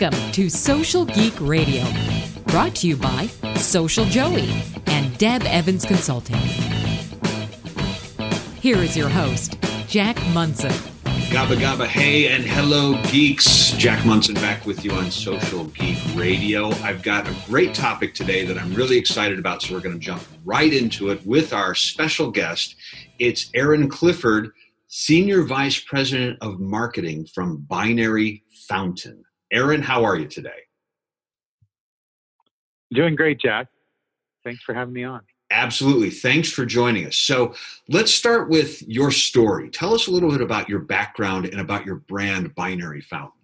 Welcome to Social Geek Radio, brought to you by Social Joey and Deb Evans Consulting. Here is your host, Jack Munson. Gabba gabba, hey and hello geeks. Jack Munson back with you on Social Geek Radio. I've got a great topic today that I'm really excited about, so we're going to jump right into it with our special guest. It's Aaron Clifford, Senior Vice President of Marketing from Binary Fountain. Aaron, how are you today? Doing great, Jack. Thanks for having me on. Absolutely. Thanks for joining us. So let's start with your story. Tell us a little bit about your background and about your brand, Binary Fountain.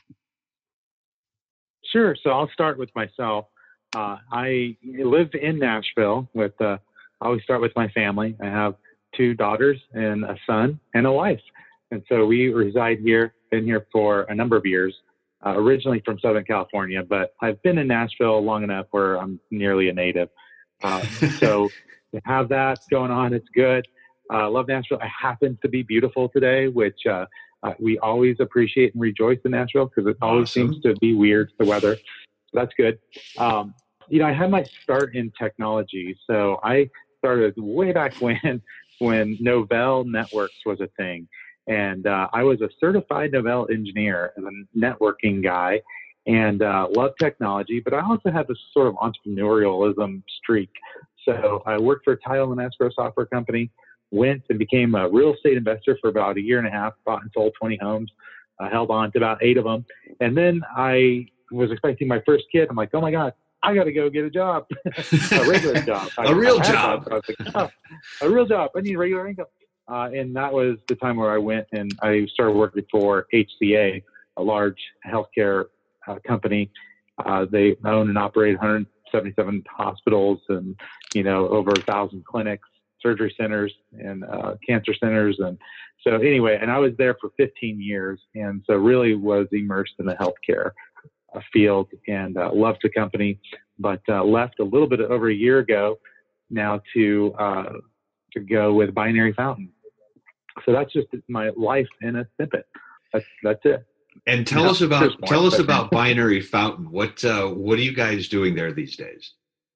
Sure. So I'll start with myself. I live in Nashville I always start with my family. I have 2 daughters and a son and a wife. And so we reside here, been here for a number of years, originally from Southern California, but I've been in Nashville long enough where I'm nearly a native. So to have that going on, it's good. Love Nashville. It happens to be beautiful today, which we always appreciate and rejoice in Nashville because it always seems to be weird, the weather. So that's good. I had my start in technology. So I started way back when Novell Networks was a thing. And I was a certified Novell engineer and a networking guy. And love technology, but I also had this sort of entrepreneurialism streak. So I worked for a title and escrow software company, went and became a real estate investor for about a year and a half, bought and sold 20 homes, held on to about 8 of them. And then I was expecting my first kid. I'm like, oh my God, I got to go get a job, a regular job. A real job. I was like, oh, a real job. I need regular income. And that was the time where I went and I started working for HCA, a large healthcare company. They own and operate 177 hospitals and, over 1,000 clinics, surgery centers, and cancer centers. And so anyway, and I was there for 15 years. And so really was immersed in the healthcare field and loved the company, but left a little bit over a year ago now to go with Binary Fountain. So that's just my life in a snippet. That's it. And tell us about Binary Fountain. What are you guys doing there these days?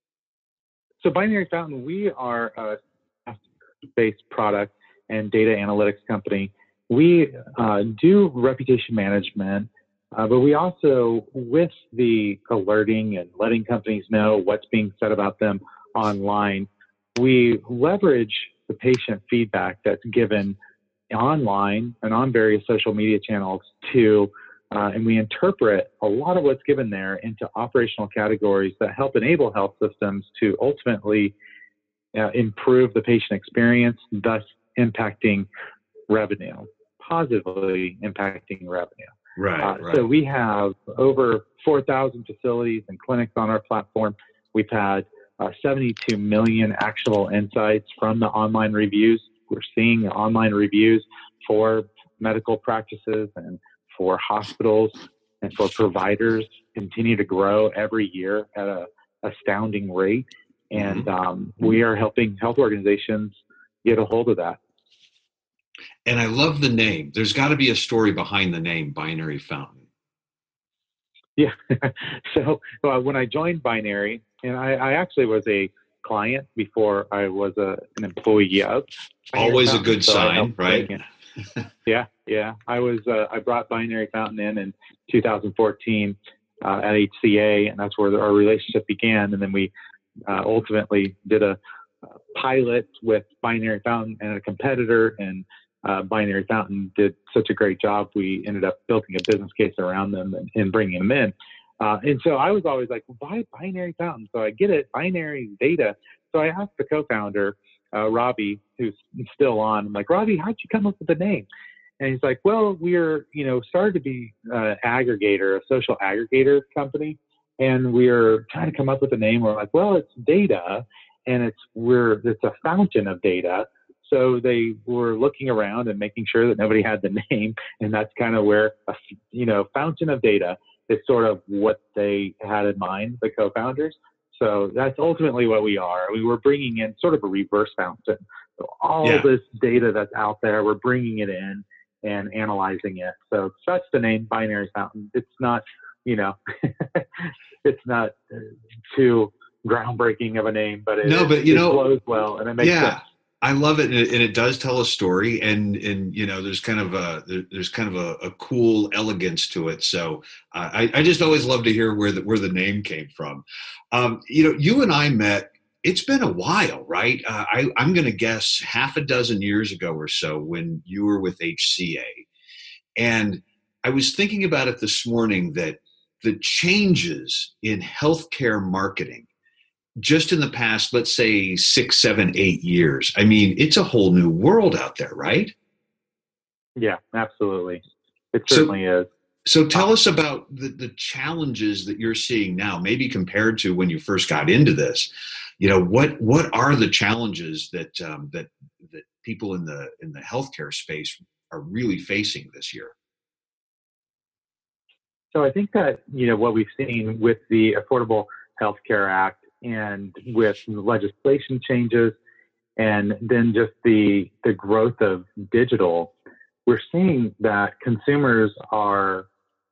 So Binary Fountain, we are a SaaS-based product and data analytics company. We do reputation management, but we also, with the alerting and letting companies know what's being said about them online, we leverage the patient feedback that's given online and on various social media channels and we interpret a lot of what's given there into operational categories that help enable health systems to ultimately improve the patient experience, thus impacting revenue, positively impacting revenue. Right. So we have over 4,000 facilities and clinics on our platform. We've had 72 million actionable insights from the online reviews. We're seeing online reviews for medical practices and for hospitals and for providers continue to grow every year at an astounding rate. And we are helping health organizations get a hold of that. And I love the name. There's got to be a story behind the name Binary Fountain. Yeah. So when I joined Binary, and I actually was a client before I was an employee of. Always a good sign, right? Yeah. I brought Binary Fountain in 2014 at HCA, and that's where our relationship began. And then we ultimately did a pilot with Binary Fountain and a competitor, and Binary Fountain did such a great job. We ended up building a business case around them and bringing them in. And so I was always like, why Binary Fountain? So I get it, binary data. So I asked the co-founder, Robbie, who's still on, I'm like, Robbie, how'd you come up with the name? And he's like, well, we're, started to be an aggregator, a social aggregator company. And we're trying to come up with a name. We're like, well, it's data and it's a fountain of data. So they were looking around and making sure that nobody had the name. And that's kind of where, fountain of data is sort of what they had in mind, the co-founders. So that's ultimately what we are. We were bringing in sort of a reverse fountain. So all this data that's out there, we're bringing it in and analyzing it. So that's the name Binary Fountain. It's not you know, it's not too groundbreaking of a name, but it flows well and it makes sense. I love it, and it does tell a story, and you know, there's kind of a cool elegance to it. So I just always love to hear where the name came from. You know, you and I met. It's been a while, right? I'm going to guess half a dozen years ago or so when you were with HCA, and I was thinking about it this morning that the changes in healthcare marketing just in the past, let's say 6, 7, 8 years. I mean, it's a whole new world out there, right? Yeah, absolutely. It certainly is. So tell us about the challenges that you're seeing now, maybe compared to when you first got into this. You know, what are the challenges that that people in the healthcare space are really facing this year? So I think that, you know, what we've seen with the Affordable Health Care Act and with legislation changes and then just the growth of digital, we're seeing that consumers are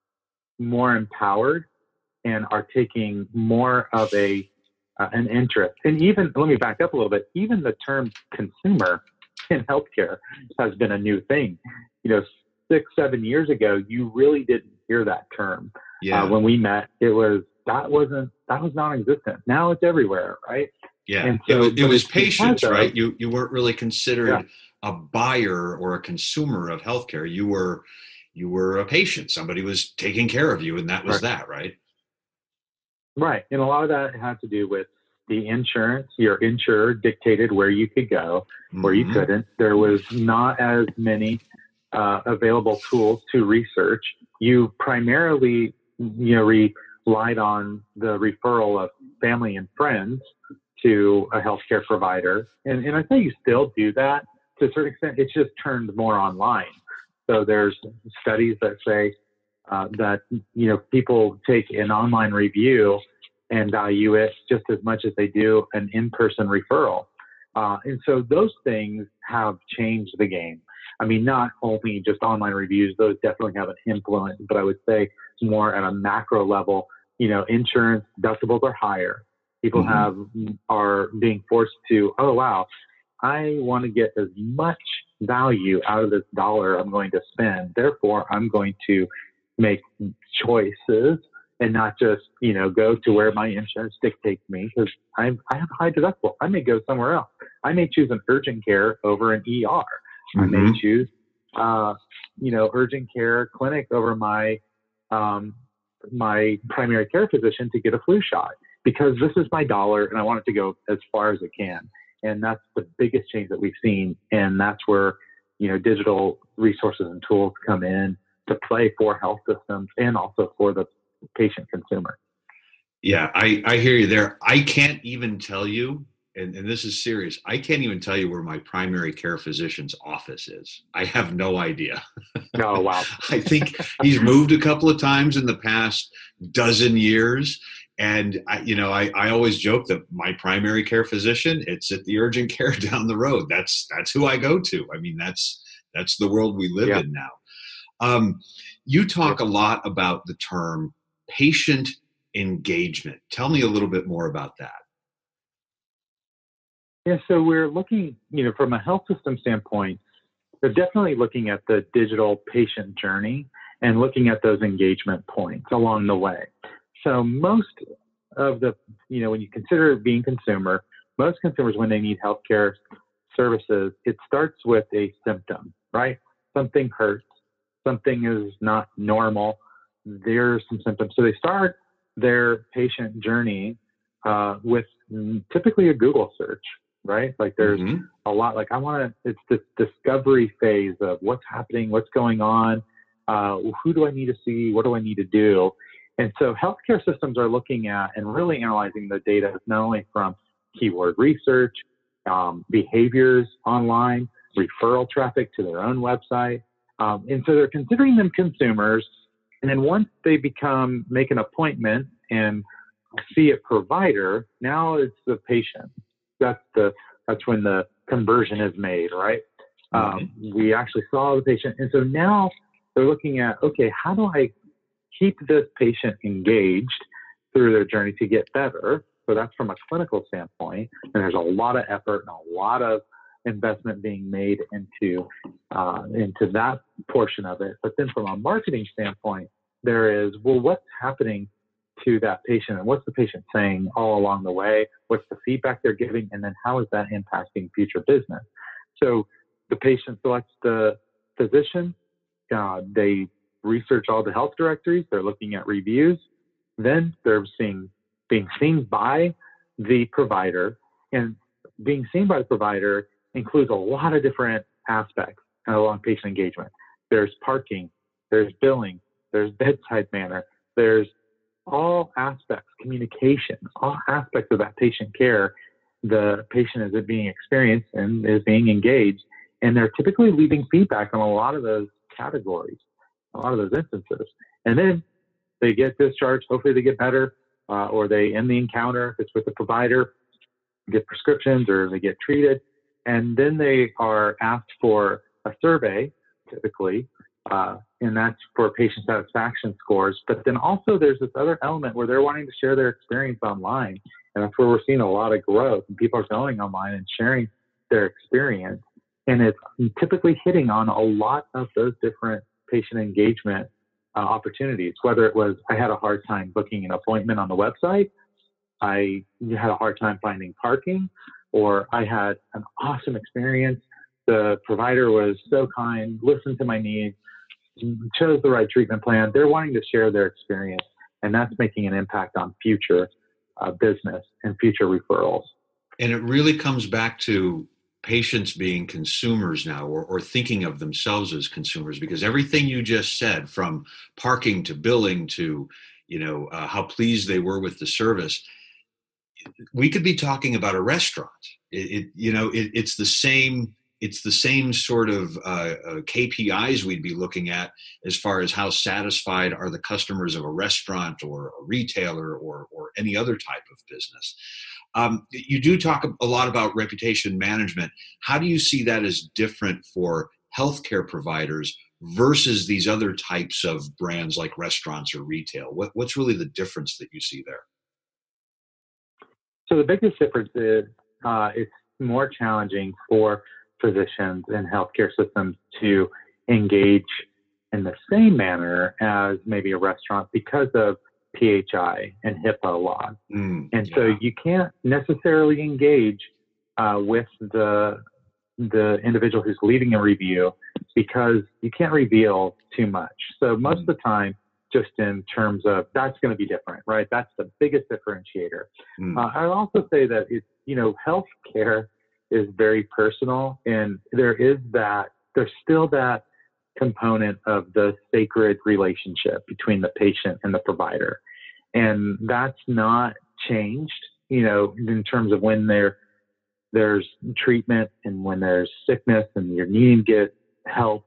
more empowered and are taking more of an interest. And even, let me back up a little bit, even the term consumer in healthcare has been a new thing. You know, 6, 7 years ago, you really didn't hear that term. When we met, that was non-existent. Now it's everywhere, right? Yeah, and so, it was patients, right? You weren't really considered a buyer or a consumer of healthcare. You were a patient. Somebody was taking care of you, and that was that, right? Right, and a lot of that had to do with the insurance. Your insurer dictated where you could go, where you couldn't. There was not as many available tools to research. You primarily, you know, relied on the referral of family and friends to a healthcare provider. And I think you still do that to a certain extent. It's just turned more online. So there's studies that say that, you know, people take an online review and value it just as much as they do an in-person referral. And so those things have changed the game. I mean, not only just online reviews, those definitely have an influence, but I would say more at a macro level, you know, insurance deductibles are higher. People are being forced to, oh, wow, I want to get as much value out of this dollar I'm going to spend. Therefore, I'm going to make choices and not just, you know, go to where my insurance dictates me, because I have a high deductible. I may go somewhere else. I may choose an urgent care over an ER. I may choose, you know, urgent care clinic over my my primary care physician to get a flu shot, because this is my dollar and I want it to go as far as it can. And that's the biggest change that we've seen. And that's where, you know, digital resources and tools come in to play for health systems and also for the patient consumer. Yeah, I hear you there. I can't even tell you, and this is serious, I can't even tell you where my primary care physician's office is. I have no idea. Oh, wow. I think he's moved a couple of times in the past dozen years. And I always joke that my primary care physician, it's at the urgent care down the road. That's who I go to. I mean, that's the world we live in now. You talk a lot about the term patient engagement. Tell me a little bit more about that. Yeah, so we're looking, you know, from a health system standpoint, they're definitely looking at the digital patient journey and looking at those engagement points along the way. So most of the, you know, when you consider being consumer, most consumers, when they need healthcare services, it starts with a symptom, right? Something hurts, something is not normal, there's some symptoms. So they start their patient journey with typically a Google search, right? Like there's a lot, like it's this discovery phase of what's happening, what's going on, who do I need to see, what do I need to do? And so healthcare systems are looking at and really analyzing the data, not only from keyword research, behaviors online, referral traffic to their own website. And so they're considering them consumers. And then once they make an appointment and see a provider, now it's the patient. That's when the conversion is made, right? We actually saw the patient. And so now they're looking at, okay, how do I keep this patient engaged through their journey to get better. So that's from a clinical standpoint, and there's a lot of effort and a lot of investment being made into that portion of it. But then from a marketing standpoint, there is, well, what's happening to that patient and what's the patient saying all along the way? What's the feedback they're giving? And then how is that impacting future business? So the patient selects the physician. They research all the health directories. They're looking at reviews. Then they're being seen by the provider. And being seen by the provider includes a lot of different aspects along patient engagement. There's parking, there's billing, there's bedside manner, there's all aspects, communication, all aspects of that patient care. The patient is being experienced and is being engaged, and they're typically leaving feedback on a lot of those categories, a lot of those instances. And then they get discharged, hopefully they get better, or they end the encounter, if it's with the provider, get prescriptions, or they get treated. And then they are asked for a survey, typically, and that's for patient satisfaction scores. But then also there's this other element where they're wanting to share their experience online. And that's where we're seeing a lot of growth, and people are going online and sharing their experience. And it's typically hitting on a lot of those different patient engagement opportunities, whether it was, I had a hard time booking an appointment on the website, I had a hard time finding parking, or I had an awesome experience. The provider was so kind, listened to my needs, chose the right treatment plan. They're wanting to share their experience, and that's making an impact on future business and future referrals. And it really comes back to patients being consumers now, or thinking of themselves as consumers, because everything you just said, from parking to billing to, how pleased they were with the service, we could be talking about a restaurant. It's the same sort of KPIs we'd be looking at as far as how satisfied are the customers of a restaurant or a retailer or any other type of business. You do talk a lot about reputation management. How do you see that as different for healthcare providers versus these other types of brands like restaurants or retail? What's really the difference that you see there? So the biggest difference is it's more challenging for physicians and healthcare systems to engage in the same manner as maybe a restaurant because of PHI and HIPAA law. So you can't necessarily engage with the individual who's leading a review because you can't reveal too much. So most of the time, just in terms of that's going to be different, right? That's the biggest differentiator. I would also say that it's, healthcare is very personal, and there's still that component of the sacred relationship between the patient and the provider. And that's not changed, in terms of when there's treatment and when there's sickness and you're needing to get help.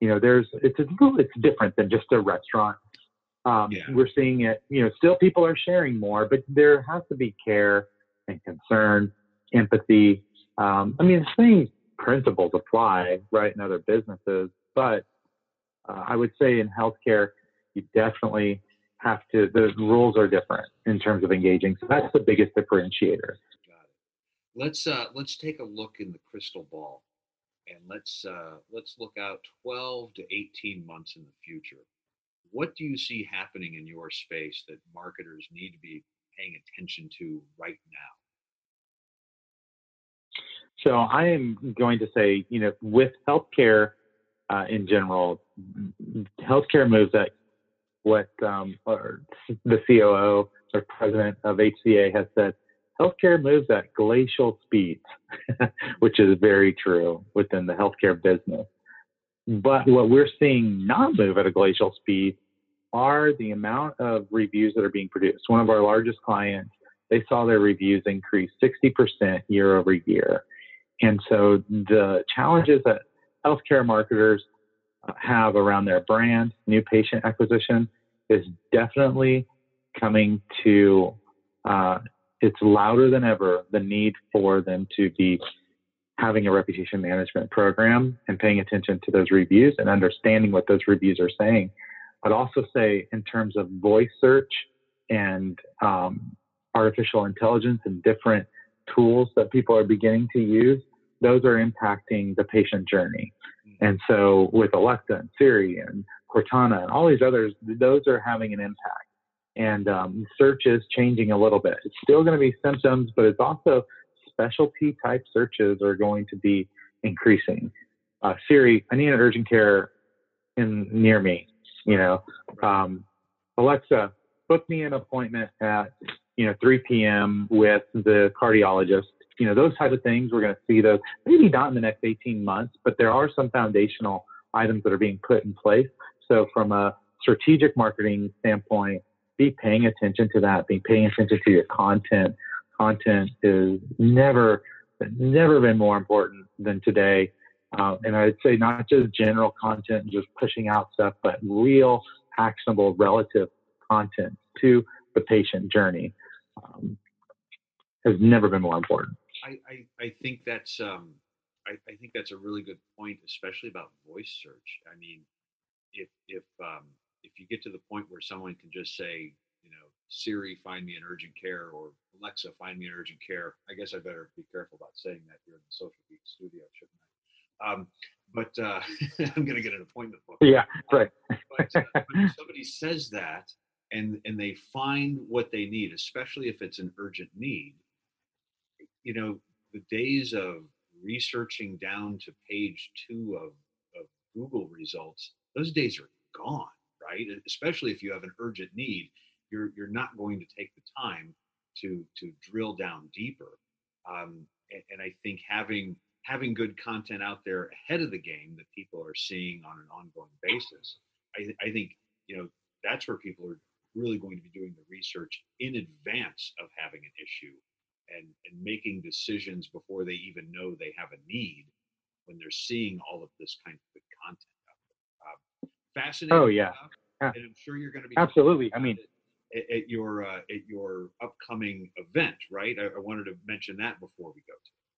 It's different than just a restaurant. We're seeing it, still people are sharing more, but there has to be care and concern, empathy. The same principles apply, right, in other businesses, but I would say in healthcare, you definitely have to, the rules are different in terms of engaging. So that's the biggest differentiator. Got it. Let's take a look in the crystal ball, and let's look out 12 to 18 months in the future. What do you see happening in your space that marketers need to be paying attention to right now? So I am going to say, with healthcare in general, healthcare moves at what or the COO or president of HCA has said, healthcare moves at glacial speeds, which is very true within the healthcare business. But what we're seeing not move at a glacial speed are the amount of reviews that are being produced. One of our largest clients, they saw their reviews increase 60% year over year. And so the challenges that healthcare marketers have around their brand, new patient acquisition, is definitely coming to, it's louder than ever, the need for them to be having a reputation management program and paying attention to those reviews and understanding what those reviews are saying. I'd also say in terms of voice search and artificial intelligence and different tools that people are beginning to use, those are impacting the patient journey. And so with Alexa and Siri and Cortana and all these others, those are having an impact. And search is changing a little bit. It's still going to be symptoms, but it's also specialty type searches are going to be increasing. Siri, I need an urgent care near me. Alexa, book me an appointment at 3 p.m. with the cardiologist. Those type of things, we're going to see those, maybe not in the next 18 months, but there are some foundational items that are being put in place. So from a strategic marketing standpoint, be paying attention to that, be paying attention to your content. Content is never been more important than today. And I'd say not just general content, just pushing out stuff, but real actionable relative content to the patient journey has never been more important. I think that's I think that's a really good point, especially about voice search. I mean, if you get to the point where someone can just say, Siri, find me an urgent care, or Alexa, find me an urgent care, I guess I better be careful about saying that here in the Social Geek studio, shouldn't I? But I'm going to get an appointment book. Yeah, right. But when somebody says that and they find what they need, especially if it's an urgent need, the days of researching down to page 2 of Google results, those days are gone, right? Especially if you have an urgent need, you're not going to take the time to drill down deeper. And I think having good content out there ahead of the game that people are seeing on an ongoing basis, I think that's where people are really going to be doing the research in advance of having an issue and making decisions before they even know they have a need, when they're seeing all of this kind of good content out there. Fascinating. Oh yeah. And I'm sure you're going to be absolutely. I mean, at your upcoming event, right? I wanted to mention that before we go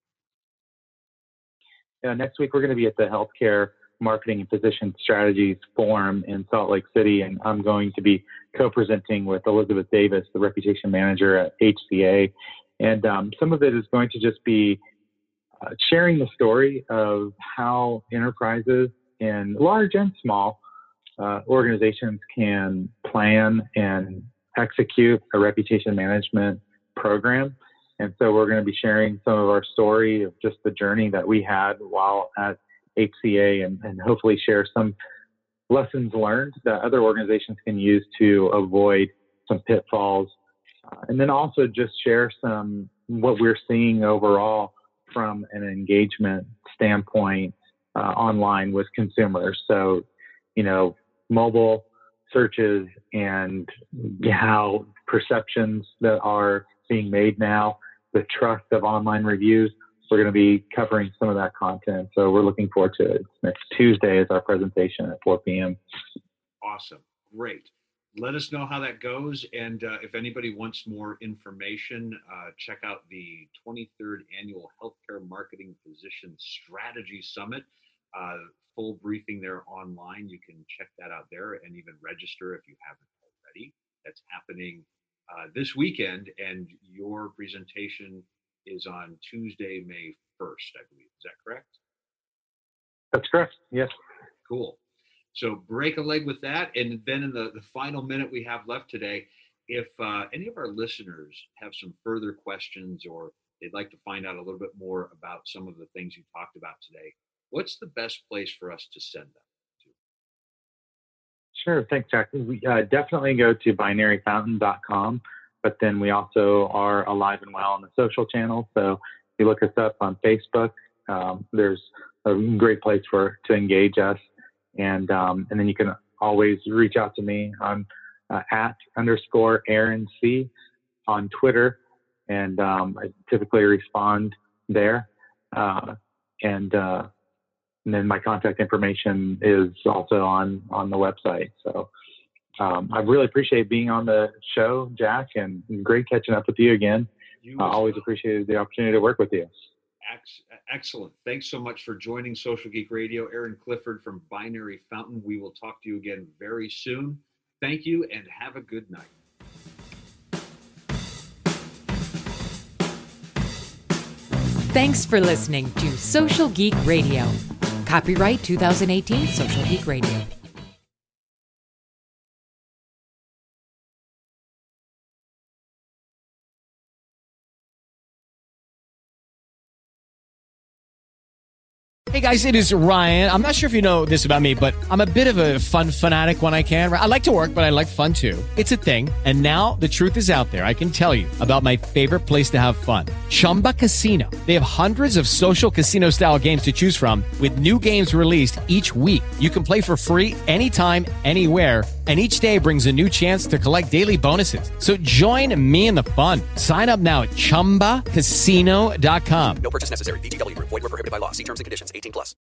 to. Next week we're going to be at the Healthcare Marketing and Physician Strategies Forum in Salt Lake City, and I'm going to be co-presenting with Elizabeth Davis, the Reputation Manager at HCA. And some of it is going to just be sharing the story of how enterprises in large and small organizations can plan and execute a reputation management program. And so we're going to be sharing some of our story of just the journey that we had while at HCA, and hopefully share some lessons learned that other organizations can use to avoid some pitfalls. And then also just share some what we're seeing overall from an engagement standpoint online with consumers. So, mobile searches and how perceptions that are being made now, the trust of online reviews. We're going to be covering some of that content. So we're looking forward to it. Next Tuesday is our presentation at 4 p.m. Awesome. Great. Let us know how that goes. And if anybody wants more information, check out the 23rd Annual Healthcare Marketing Physician Strategy Summit. Full briefing there online. You can check that out there and even register if you haven't already. That's happening this weekend, and your presentation is on Tuesday, May 1st, I believe. Is that correct? That's correct. Yes. Cool. So break a leg with that. And then in the final minute we have left today, if any of our listeners have some further questions, or they'd like to find out a little bit more about some of the things you talked about today, what's the best place for us to send them to? Sure. Thanks, Jack. We definitely go to binaryfountain.com, but then we also are alive and well on the social channels. So if you look us up on Facebook, there's a great place to engage us. And then you can always reach out to me on @_Aaron C on Twitter. And I typically respond there. And then my contact information is also on the website. So I really appreciate being on the show, Jack, and great catching up with you again. I always appreciated the opportunity to work with you. Excellent. Thanks so much for joining Social Geek Radio. Aaron Clifford from Binary Fountain. We will talk to you again very soon. Thank you and have a good night. Thanks for listening to Social Geek Radio. Copyright 2018 Social Geek Radio. Hey guys, it is Ryan. I'm not sure if you know this about me, but I'm a bit of a fun fanatic when I can. I like to work, but I like fun too. It's a thing. And now the truth is out there. I can tell you about my favorite place to have fun. Chumba Casino. They have hundreds of social casino style games to choose from with new games released each week. You can play for free anytime, anywhere. And each day brings a new chance to collect daily bonuses. So join me in the fun. Sign up now at ChumbaCasino.com. No purchase necessary. VGW Group. Void where prohibited by law. See terms and conditions. 18+.